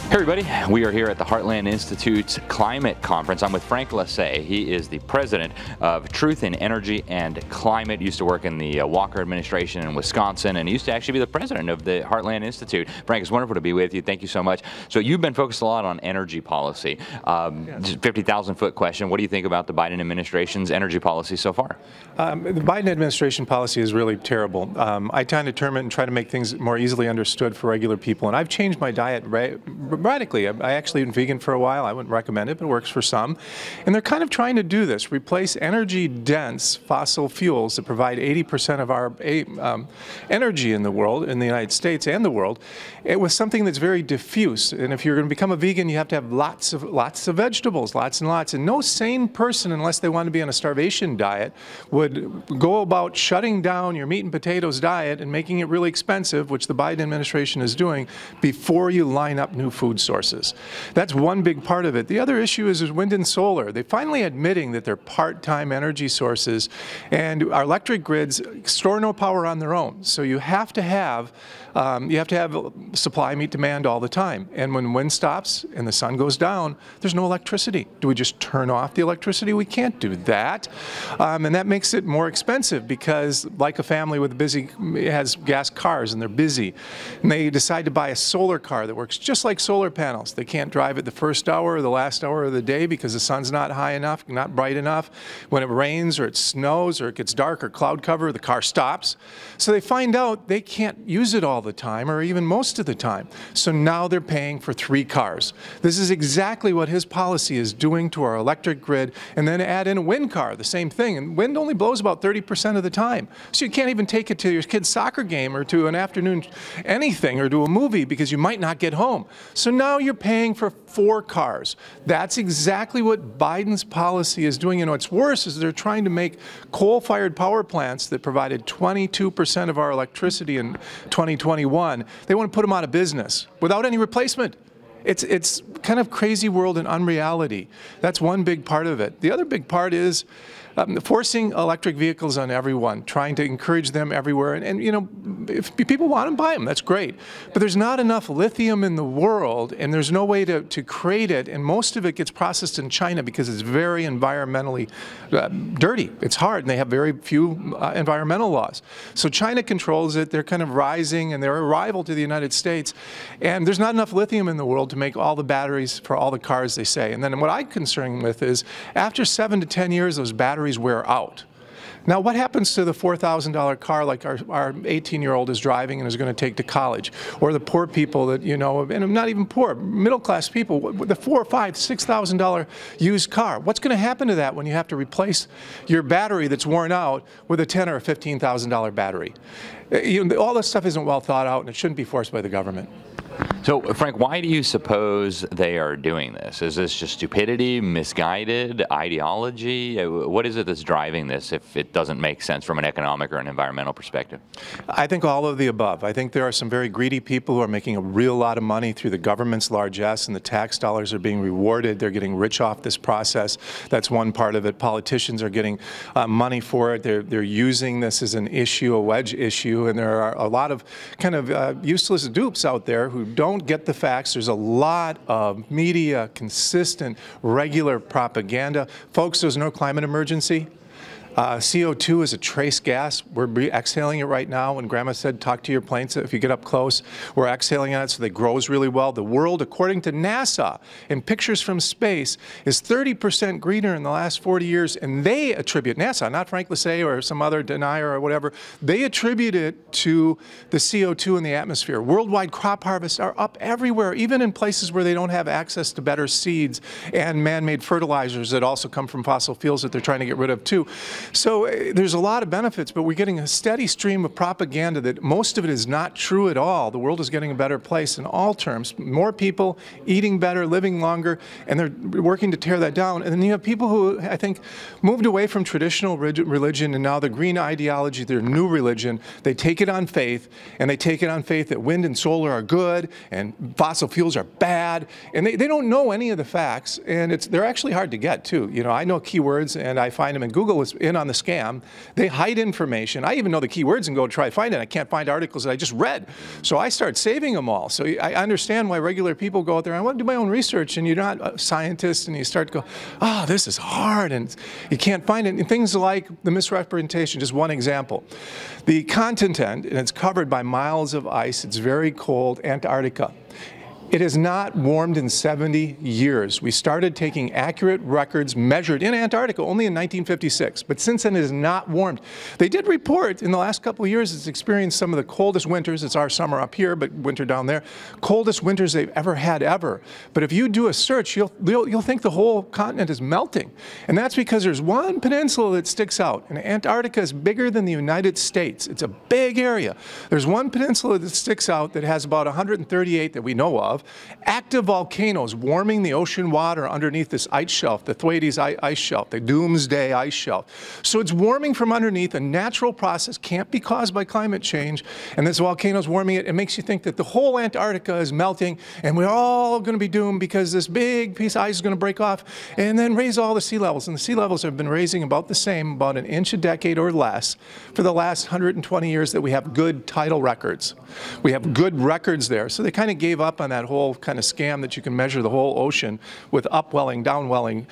Hey everybody, we are here at the Heartland Institute's Climate Conference. I'm with Frank Lasay. He is the president of Truth in Energy and Climate. Used to work in the Walker administration in Wisconsin, and he used to actually be the president of the Heartland Institute. Frank, it's wonderful to be with you. Thank you so much. So you've been focused a lot on energy policy. 50,000-foot question. What do you think about the Biden administration's energy policy so far? The Biden administration policy is really terrible. I tend to term it and try to make things more easily understood for regular people, and I've changed my diet radically. I actually been vegan for a while. I wouldn't recommend it, but it works for some. And they're kind of trying to do this, replace energy-dense fossil fuels that provide 80% of our energy in the world, in the United States and the world, with something that's very diffuse. And if you're going to become a vegan, you have to have lots of vegetables, lots and lots. And no sane person, unless they want to be on a starvation diet, would go about shutting down your meat and potatoes diet and making it really expensive, which the Biden administration is doing, before you line up new food sources. That's one big part of it. The other issue is wind and solar. They're finally admitting that they're part-time energy sources, and our electric grids store no power on their own. So you have to have supply meet demand all the time. And when wind stops and the sun goes down, there's no electricity. Do we just turn off the electricity? We can't do that. And that makes it more expensive because, like a family has gas cars and they're busy, and they decide to buy a solar car that works just like solar panels. They can't drive it the first hour or the last hour of the day because the sun's not high enough, not bright enough. When it rains or it snows or it gets dark or cloud cover, the car stops. So they find out they can't use it all the time or even most of the time. So now they're paying for 3 cars. This is exactly what his policy is doing to our electric grid. And then add in a wind car, the same thing. And wind only blows about 30% of the time. So you can't even take it to your kid's soccer game or to an afternoon anything or to a movie because you might not get home. So now you're paying for 4 cars. That's exactly what Biden's policy is doing. And what's worse is they're trying to make coal-fired power plants that provided 22% of our electricity in 2021, they want to put them out of business without any replacement. It's kind of crazy world and unreality. That's one big part of it. The other big part is forcing electric vehicles on everyone, trying to encourage them everywhere. And you know, if people want them, buy them. That's great. But there's not enough lithium in the world, and there's no way to create it. And most of it gets processed in China because it's very environmentally dirty. It's hard, and they have very few environmental laws. So China controls it. They're kind of rising, and they're a rival to the United States. And there's not enough lithium in the world to make all the batteries for all the cars, they say. And then what I'm concerned with is after 7 to 10 years, those batteries wear out. Now, what happens to the $4,000 car like our 18-year-old is driving and is going to take to college? Or the poor people that, you know, and I'm not even poor, middle-class people, with the $4,000, $5,000, $6,000 used car. What's going to happen to that when you have to replace your battery that's worn out with a $10,000 or $15,000 battery? All this stuff isn't well thought out, and it shouldn't be forced by the government. So, Frank, why do you suppose they are doing this? Is this just stupidity, misguided, ideology? What is it that's driving this if it doesn't make sense from an economic or an environmental perspective? I think all of the above. I think there are some very greedy people who are making a real lot of money through the government's largesse, and the tax dollars are being rewarded. They're getting rich off this process. That's one part of it. Politicians are getting money for it. They're using this as an issue, a wedge issue, and there are a lot of kind of useless dupes out there who don't get the facts. There's a lot of media, consistent, regular propaganda. Folks, there's no climate emergency. CO2 is a trace gas. We're exhaling it right now. When Grandma said, talk to your planes if you get up close, we're exhaling on it so that it grows really well. The world, according to NASA, in pictures from space, is 30% greener in the last 40 years. And they attribute, NASA, not Frank Lasay or some other denier or whatever, they attribute it to the CO2 in the atmosphere. Worldwide crop harvests are up everywhere, even in places where they don't have access to better seeds and man-made fertilizers that also come from fossil fuels that they're trying to get rid of too. So there's a lot of benefits, but we're getting a steady stream of propaganda that most of it is not true at all. The world is getting a better place in all terms. More people eating better, living longer, and they're working to tear that down. And then you have people who, I think, moved away from traditional religion, and now the green ideology, their new religion, they take it on faith, and they take it on faith that wind and solar are good, and fossil fuels are bad, and they don't know any of the facts, and they're actually hard to get, too. You know, I know keywords, and I find them in Google. in on the scam. They hide information. I even know the keywords and go try to find it. I can't find articles that I just read. So I start saving them all. So I understand why regular people go out there, I want to do my own research, and you're not a scientist, and you start to go, oh, this is hard, and you can't find it. And things like the misrepresentation, just one example. The continent, and it's covered by miles of ice, it's very cold, Antarctica. It has not warmed in 70 years. We started taking accurate records measured in Antarctica only in 1956, but since then it has not warmed. They did report in the last couple of years it's experienced some of the coldest winters. It's our summer up here, but winter down there. Coldest winters they've ever had ever. But if you do a search, you'll think the whole continent is melting. And that's because there's one peninsula that sticks out. And Antarctica is bigger than the United States. It's a big area. There's one peninsula that sticks out that has about 138 that we know of. Active volcanoes warming the ocean water underneath this ice shelf, the Thwaites ice shelf, the Doomsday ice shelf. So it's warming from underneath. A natural process can't be caused by climate change. And this volcano's warming it. It makes you think that the whole Antarctica is melting and we're all going to be doomed because this big piece of ice is going to break off and then raise all the sea levels. And the sea levels have been raising about the same, about an inch a decade or less for the last 120 years that we have good tidal records. We have good records there. So they kind of gave up on that whole kind of scam that you can measure the whole ocean with upwelling, downwelling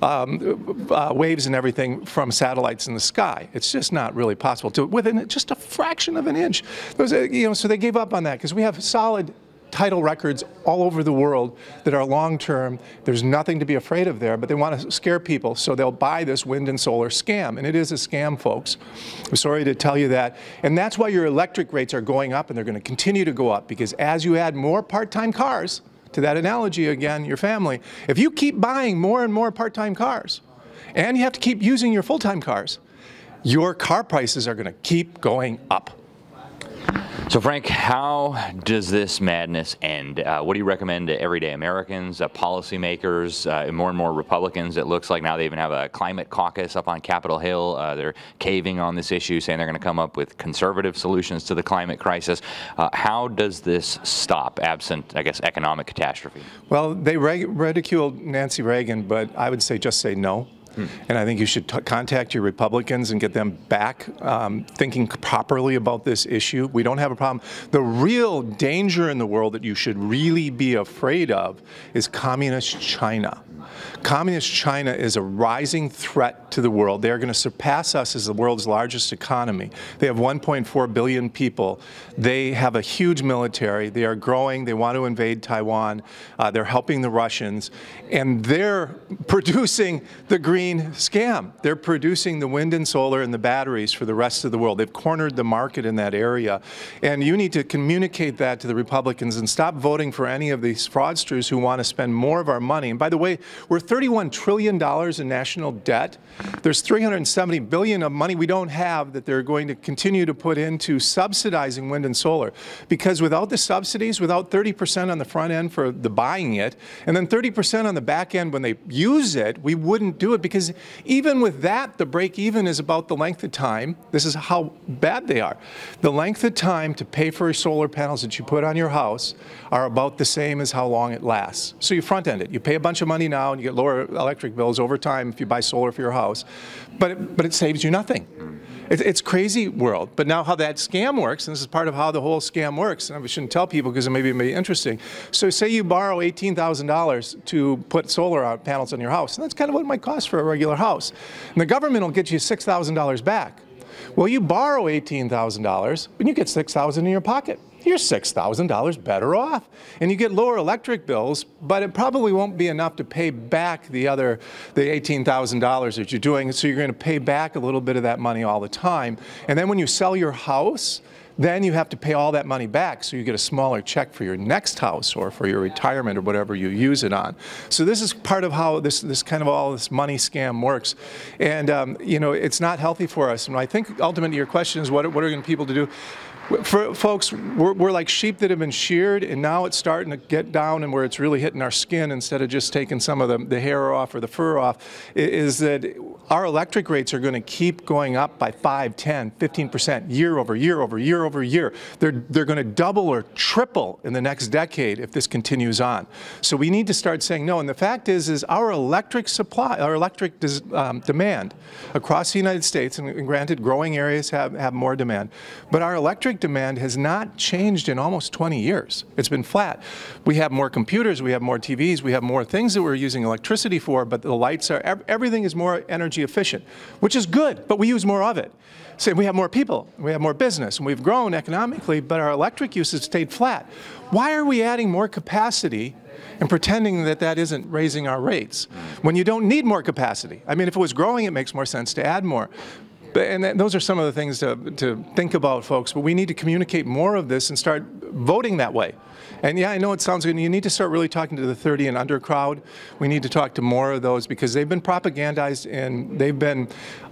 waves and everything from satellites in the sky. It's just not really possible to within just a fraction of an inch. So they gave up on that because we have solid tidal records all over the world that are long-term. There's nothing to be afraid of there, but they want to scare people, so they'll buy this wind and solar scam. And it is a scam, folks. I'm sorry to tell you that. And that's why your electric rates are going up, and they're going to continue to go up, because as you add more part-time cars, to that analogy again, your family, if you keep buying more and more part-time cars, and you have to keep using your full-time cars, your car prices are going to keep going up. So, Frank, how does this madness end? What do you recommend to everyday Americans, policymakers, more and more Republicans? It looks like now they even have a climate caucus up on Capitol Hill. They're caving on this issue, saying they're going to come up with conservative solutions to the climate crisis. How does this stop, absent, I guess, economic catastrophe? Well, they ridiculed Nancy Reagan, but I would say just say no. And I think you should contact your Republicans and get them back thinking properly about this issue. We don't have a problem. The real danger in the world that you should really be afraid of is communist China. Communist China is a rising threat to the world. They are going to surpass us as the world's largest economy. They have 1.4 billion people. They have a huge military. They are growing. They want to invade Taiwan. They're helping the Russians. And they're producing the green scam. They're producing the wind and solar and the batteries for the rest of the world. They've cornered the market in that area. And you need to communicate that to the Republicans and stop voting for any of these fraudsters who want to spend more of our money. And by the way, we're $31 trillion in national debt. There's $370 billion of money we don't have that they're going to continue to put into subsidizing wind and solar. Because without the subsidies, without 30% on the front end for the buying it, and then 30% on the back end when they use it, we wouldn't do it. Because even with that, the break even is about the length of time. This is how bad they are. The length of time to pay for solar panels that you put on your house are about the same as how long it lasts. So you front end it. You pay a bunch of money now and you get lower electric bills over time if you buy solar for your house, but it saves you nothing. It's crazy world. But now how that scam works, and this is part of how the whole scam works, and I shouldn't tell people because it may be interesting. So say you borrow $18,000 to put solar panels on your house, and that's kind of what it might cost for a regular house. And the government will get you $6,000 back. Well, you borrow $18,000, but you get $6,000 in your pocket. You're $6,000 better off. And you get lower electric bills, but it probably won't be enough to pay back the $18,000 that you're doing. So you're going to pay back a little bit of that money all the time. And then when you sell your house, then you have to pay all that money back, so you get a smaller check for your next house or for your retirement or whatever you use it on. So this is part of how this kind of all this money scam works. And, it's not healthy for us. And I think ultimately your question is what are going people to do? For folks, we're like sheep that have been sheared, and now it's starting to get down and where it's really hitting our skin instead of just taking some of the hair off or the fur off, is that our electric rates are going to keep going up by 5, 10, 15% year over year over year over year. They're going to double or triple in the next decade if this continues on. So we need to start saying no. And the fact is our electric supply, our electric demand across the United States, and granted growing areas have more demand, but our electric demand has not changed in almost 20 years. It's been flat. We have more computers, we have more TVs, we have more things that we're using electricity for, but the lights are, everything is more energy efficient, which is good, but we use more of it. So we have more people, we have more business, and we've grown economically, but our electric use has stayed flat. Why are we adding more capacity and pretending that that isn't raising our rates when you don't need more capacity? I mean, if it was growing, it makes more sense to add more. And those are some of the things to think about, folks, but we need to communicate more of this and start voting that way. And yeah, I know it sounds good. You need to start really talking to the 30 and under crowd. We need to talk to more of those because they've been propagandized and they've been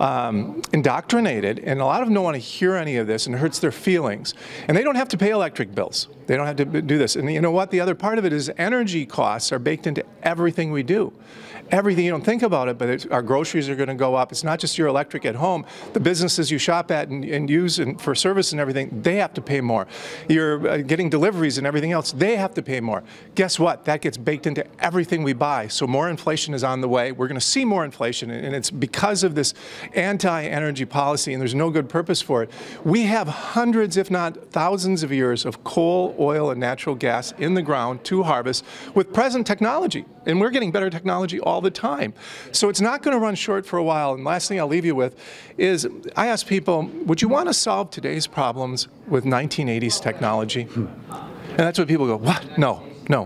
indoctrinated, and a lot of them don't want to hear any of this, and it hurts their feelings. And they don't have to pay electric bills. They don't have to do this. And you know what? The other part of it is energy costs are baked into everything we do. Everything, you don't think about it, but our groceries are going to go up. It's not just your electric at home. The businesses you shop at and use for service and everything, they have to pay more. You're getting deliveries and everything else, they have to pay more. Guess what? That gets baked into everything we buy. So more inflation is on the way. We're going to see more inflation, and it's because of this anti-energy policy, and there's no good purpose for it. We have hundreds, if not thousands of years of coal, oil, and natural gas in the ground to harvest with present technology, and we're getting better technology all the time. So it's not going to run short for a while. And last thing I'll leave you with is I ask people, would you want to solve today's problems with 1980s technology? And that's what people go, what? No, no.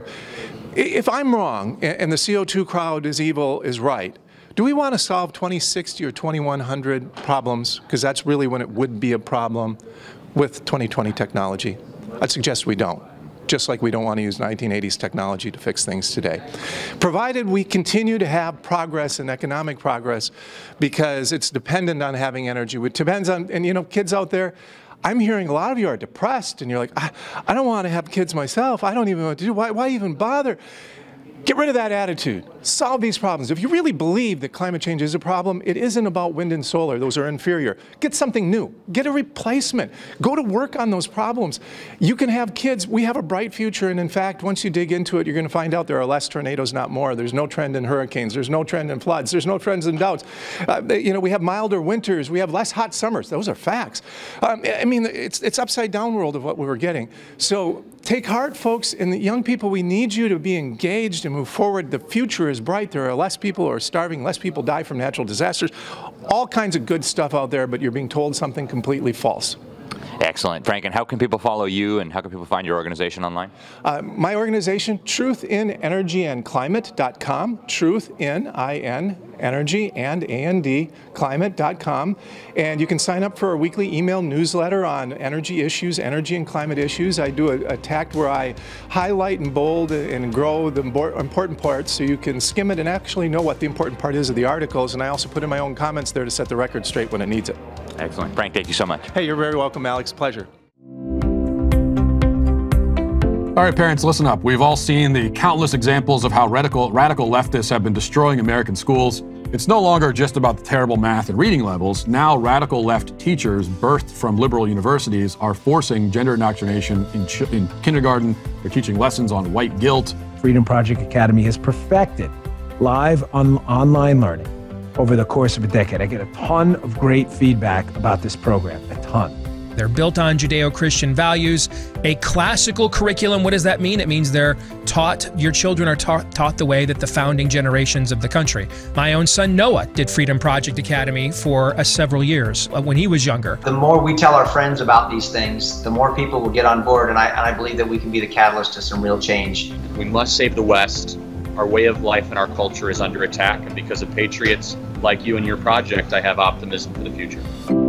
If I'm wrong and the CO2 crowd is evil is right, do we want to solve 2060 or 2100 problems? Because that's really when it would be a problem with 2020 technology. I'd suggest we don't. Just like we don't want to use 1980s technology to fix things today. Provided we continue to have progress and economic progress, because it's dependent on having energy. It depends on, and you know, kids out there, I'm hearing a lot of you are depressed, and you're like, I don't want to have kids myself. I don't even know what to do. Why even bother? Get rid of that attitude. Solve these problems. If you really believe that climate change is a problem, it isn't about wind and solar. Those are inferior. Get something new. Get a replacement. Go to work on those problems. You can have kids. We have a bright future, and in fact, once you dig into it, you're going to find out there are less tornadoes, not more. There's no trend in hurricanes. There's no trend in floods. There's no trends in droughts. You know, we have milder winters. We have less hot summers. Those are facts. I mean, it's upside down world of what we were getting. So take heart, folks, and the young people, we need you to be engaged and move forward. The future is bright. There are less people who are starving, less people die from natural disasters, all kinds of good stuff out there, but you're being told something completely false. Excellent. Frank, and how can people follow you, and how can people find your organization online? My organization, TruthInEnergyAndClimate.com, TruthIn, Energy, and A-N-D, Climate.com. And you can sign up for a weekly email newsletter on energy issues, energy and climate issues. I do a tact where I highlight and bold and grow the important parts so you can skim it and actually know what the important part is of the articles. And I also put in my own comments there to set the record straight when it needs it. Excellent. Frank, thank you so much. Hey, you're very welcome, Alex. Pleasure. All right, parents, listen up. We've all seen the countless examples of how radical leftists have been destroying American schools. It's no longer just about the terrible math and reading levels. Now, radical left teachers birthed from liberal universities are forcing gender indoctrination in kindergarten. They're teaching lessons on white guilt. Freedom Project Academy has perfected live online learning over the course of a decade. I get a ton of great feedback about this program, a ton. They're built on Judeo-Christian values, a classical curriculum. What does that mean? It means they're taught, your children are taught the way that the founding generations of the country. My own son Noah did Freedom Project Academy for several years when he was younger. The more we tell our friends about these things, the more people will get on board, and I believe that we can be the catalyst to some real change. We must save the West. Our way of life and our culture is under attack, and because of patriots like you and your project, I have optimism for the future.